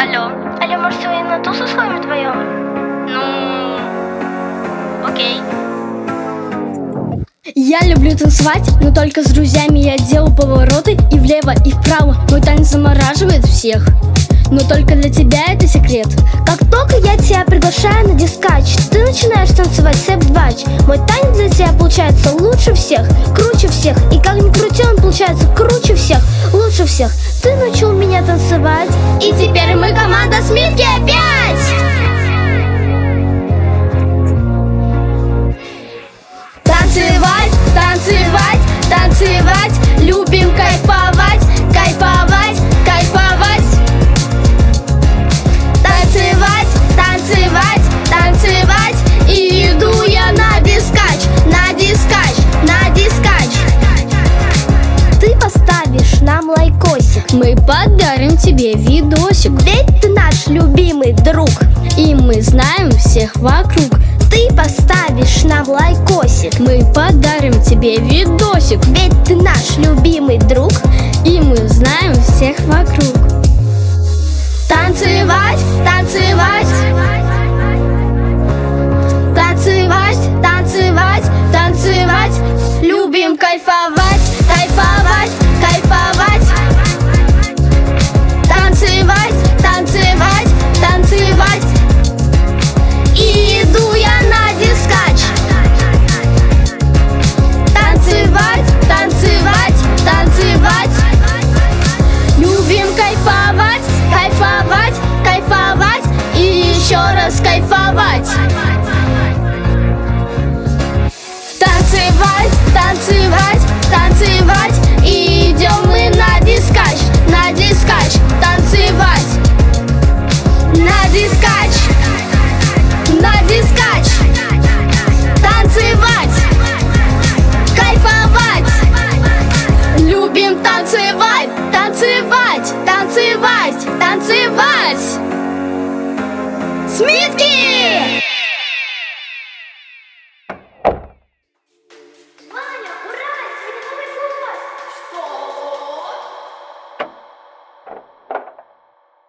Алло. Алло, может, сегодня на тусу сходим вдвоем? Ну, окей. Я люблю танцевать, но только с друзьями. Я делаю повороты и влево, и вправо. Мой танец замораживает всех, но только для тебя это секрет. Как только я тебя приглашаю на дискач, ты начинаешь танцевать сэп-двач. Мой танец для тебя получается лучше всех, круче всех. И как ни крути, он получается круче всех, лучше всех. Ты научил меня танцевать, и теперь мы команда Смитки опять! Танцевать, танцевать, танцевать, любим кайфовать, кайфовать, кайфовать. Танцевать, танцевать, танцевать, и иду я на дискач, на дискач, на дискач. Ты поставишь нам лайкосик, Мы подарим тебе видосик, ведь ты наш любимый друг. и мы знаем всех вокруг. Ты поставишь нам лайкосик, Мы подарим тебе видосик, ведь ты наш любимый друг. и мы знаем всех вокруг. Танцевать, танцевать, танцевать, танцевать, танцевать, любим кайфовать, кайфовать,